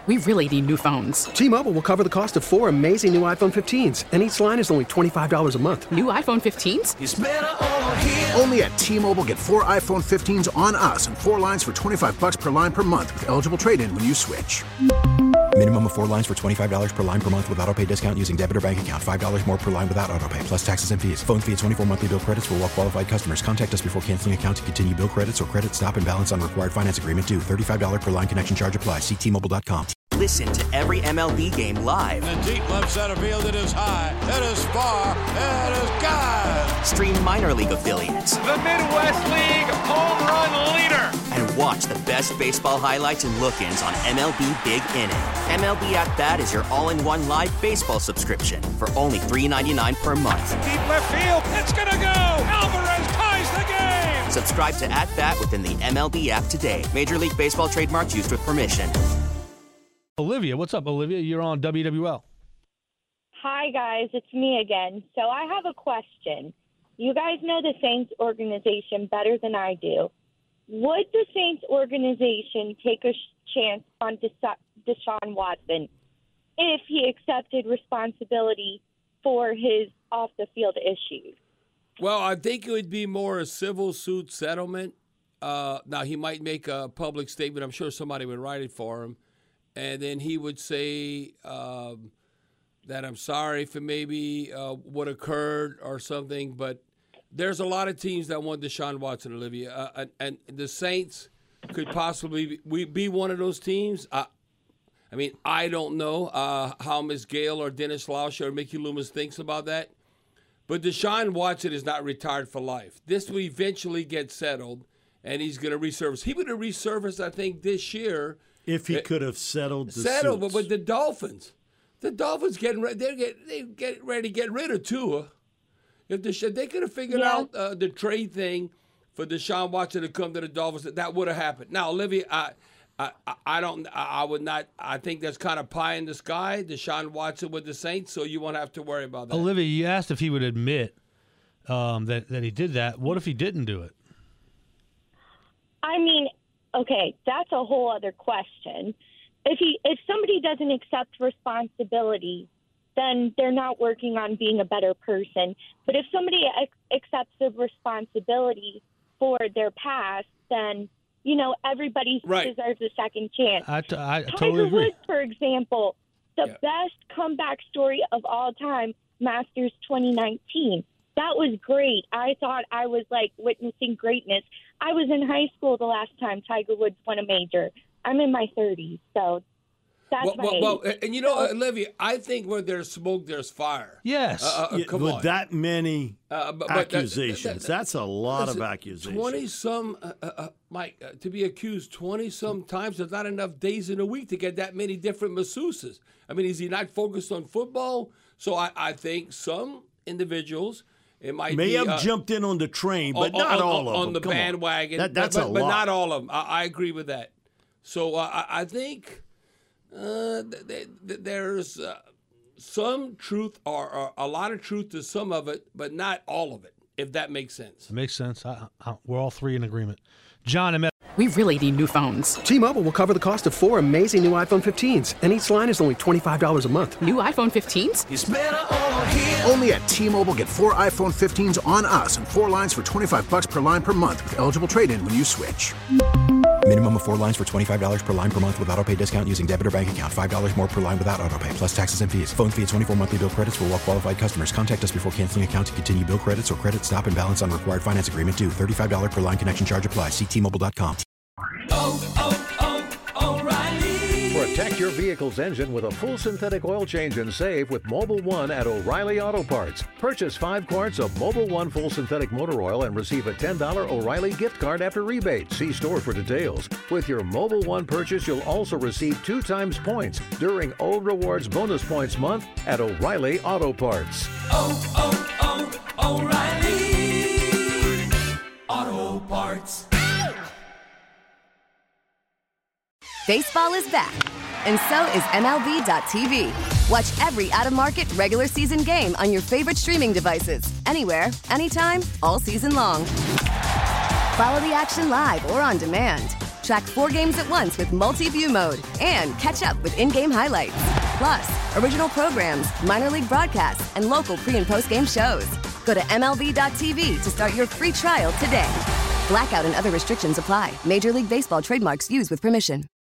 We really need new phones. T-Mobile will cover the cost of 4 amazing new iPhone 15s, and each line is only $25 a month. New iPhone 15s? It's better over here. Only at T-Mobile, get 4 iPhone 15s on us and 4 lines for $25 per line per month with eligible trade-in when you switch. Minimum of 4 lines for $25 per line per month with autopay discount using debit or bank account. $5 more per line without autopay, plus taxes and fees. Phone fee at 24 monthly bill credits for well-qualified customers. Contact us before canceling account to continue bill credits or credit stop and balance on required finance agreement due. $35 per line connection charge applies. See T-Mobile.com. Listen to every MLB game live. In the deep left center field, it is high, it is far, it is gone. Stream minor league affiliates. The Midwest League home run leader. And watch the best baseball highlights and look-ins on MLB Big Inning. MLB At Bat is your all-in-one live baseball subscription for only $3.99 per month. Deep left field, it's gonna go. Alvarez ties the game. Subscribe to At Bat within the MLB app today. Major League Baseball trademarks used with permission. Olivia, what's up, Olivia? You're on WWL. Hi, guys. It's me again. So I have a question. You guys know the Saints organization better than I do. Would the Saints organization take a chance on Deshaun Watson if he accepted responsibility for his off-the-field issues? Well, I think it would be more a civil suit settlement. Now, he might make a public statement. I'm sure somebody would write it for him. And then he would say that I'm sorry for maybe what occurred or something. But there's a lot of teams that want Deshaun Watson, Olivia. And the Saints could possibly be one of those teams. I don't know how Ms. Gale or Dennis Lauscher or Mickey Loomis thinks about that. But Deshaun Watson is not retired for life. This will eventually get settled, and he's going to resurface. He would have resurfaced, I think, this year. If he could have settled the suits. But with the Dolphins getting ready, they get ready to get rid of Tua. If they could have figured out the trade thing for Deshaun Watson to come to the Dolphins, that would have happened. Now, Olivia, I would not. I think that's kind of pie in the sky. Deshaun Watson with the Saints, so you won't have to worry about that. Olivia, you asked if he would admit that he did that. What if he didn't do it? I mean, okay, that's a whole other question. If somebody doesn't accept responsibility, then they're not working on being a better person. But if somebody accepts the responsibility for their past, then, everybody deserves a second chance. I totally agree. Tiger Woods, for example, the best comeback story of all time, Masters 2019. That was great. I thought I was, witnessing greatness. I was in high school the last time Tiger Woods won a major. I'm in my 30s, so that's my age. And Olivia, I think where there's smoke, there's fire. Yes. Come with on. that many accusations, that's a lot of accusations. 20-some, Mike, to be accused 20-some times, there's not enough days in a week to get that many different masseuses. I mean, is he not focused on football? So I think some individuals – it may have jumped in on the train, but not all of them. On the bandwagon. That's a lot. But not all of them. I agree with that. So I think there's some truth or a lot of truth to some of it, but not all of it, if that makes sense. It makes sense. We're all three in agreement. John, we really need new phones. T-Mobile will cover the cost of 4 amazing new iPhone 15s, and each line is only $25 a month. New iPhone 15s? It's better over here. Only at T-Mobile, get 4 iPhone 15s on us and 4 lines for $25 per line per month with eligible trade-in when you switch. Minimum of 4 lines for $25 per line per month with autopay discount using debit or bank account. $5 more per line without autopay, plus taxes and fees. Phone fee at 24 monthly bill credits for well-qualified customers. Contact us before canceling account to continue bill credits or credit stop and balance on required finance agreement due. $35 per line connection charge applies. See T-Mobile.com. O'Reilly. Protect your vehicle's engine with a full synthetic oil change and save with Mobil 1 at O'Reilly Auto Parts. Purchase 5 quarts of Mobil 1 full synthetic motor oil and receive a $10 O'Reilly gift card after rebate. See store for details. With your Mobil 1 purchase, you'll also receive 2 times points during O Rewards Bonus Points Month at O'Reilly Auto Parts. O'Reilly Auto Parts. Baseball is back, and so is MLB.tv. Watch every out-of-market regular season game on your favorite streaming devices, anywhere, anytime, all season long. Follow the action live or on demand. Track 4 games at once with multi-view mode and catch up with in-game highlights. Plus, original programs, minor league broadcasts, and local pre- and post-game shows. Go to MLB.tv to start your free trial today. Blackout and other restrictions apply. Major League Baseball trademarks used with permission.